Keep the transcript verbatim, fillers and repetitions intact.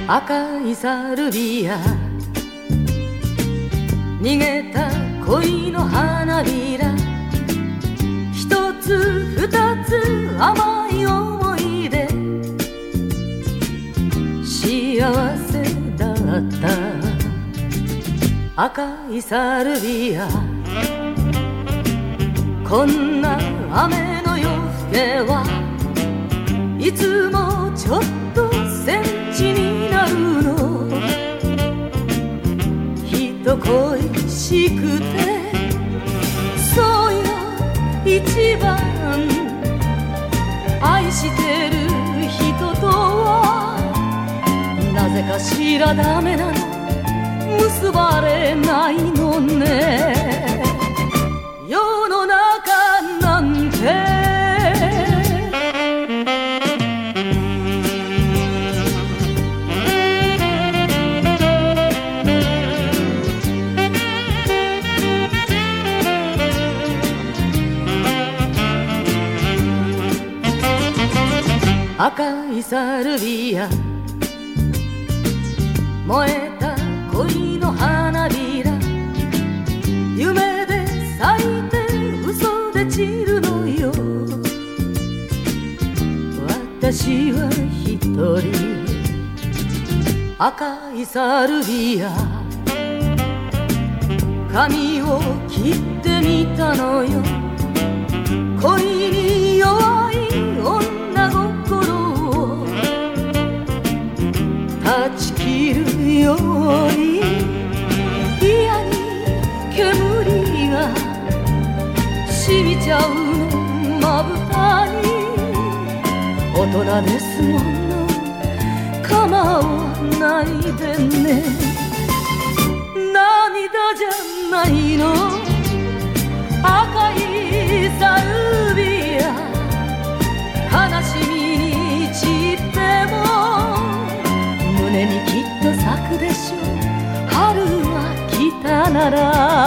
赤いサルビア、逃げた恋の花びら、一つ二つ甘い思い出、幸せだった赤いサルビア。こんな雨の夜更けはいつもちょっとセンチになるの。人恋しくてそうよ一番愛してる人とはなぜかしらダメなの、結ばれないのね。世の中なんて赤いサルビア、燃えた恋の花びら、夢で咲いて嘘で散るのよ。私は一人赤いサルビア、髪を切ってみたのよ。恋に弱い女心を断ち切るように、嫌に煙が染みちゃうのまぶたに。大人ですもの構わないでね。涙じゃないの赤いサルビア、悲しみに散っても胸にきっと咲くでしょう、春は来たなら。